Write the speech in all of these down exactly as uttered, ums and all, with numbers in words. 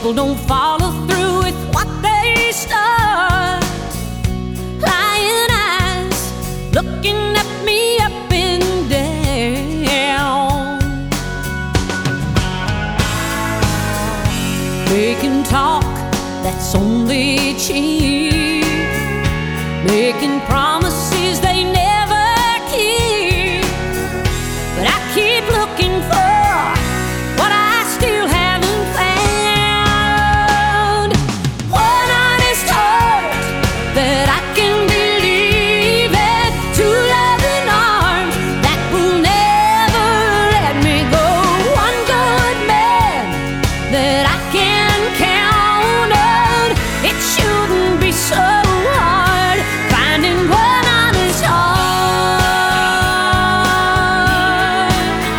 People don't follow through with what they start. Lying eyes looking at me up and down, making talk that's only cheap, making promises they never keep. But I keep looking for what I still haven't found. One honest heart that I can believe in, two loving arms that will never let me go, one good man that I can count on. It shouldn't be so hard finding one honest heart.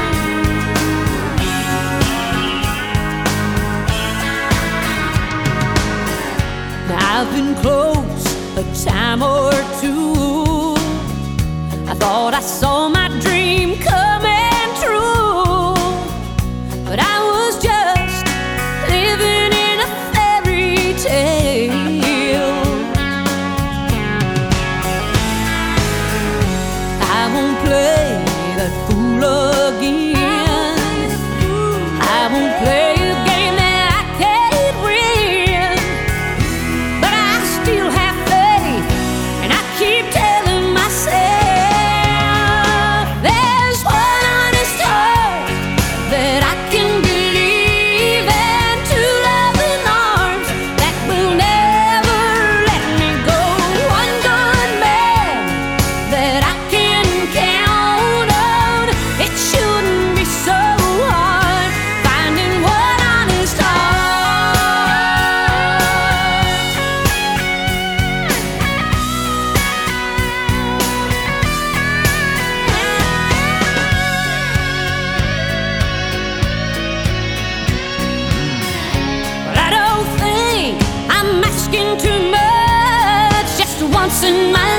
I've been close a time or two. I thought I saw my dream coming true, but I was just living in a fairy tale. I won't play that fool again. I won't play a game that I can't win. But I still have faith, and I keep telling myself there's one honest heart that I can believe in, two loving arms that will never let me go, one good man that I can count on. It shouldn't be so hard finding one honest heart. But I don't think I'm asking too much, just once in my